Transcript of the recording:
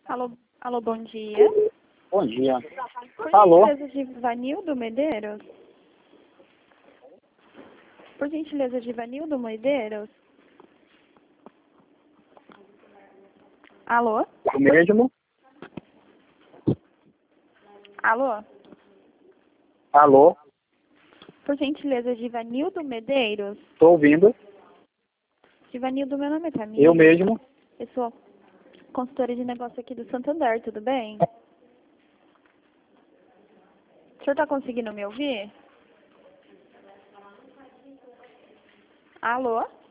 Alô, alô, bom dia. Bom dia. Por Alô? gentileza, Givanildo Medeiros? Por gentileza, Givanildo Medeiros? Alô? O mesmo? Alô? Alô? Por gentileza, Givanildo Medeiros? Estou ouvindo. Givanildo, meu nome é Camila. Eu mesmo. Eu sou consultora de negócio aqui do Santander, tudo bem? O senhor está conseguindo me ouvir? Alô?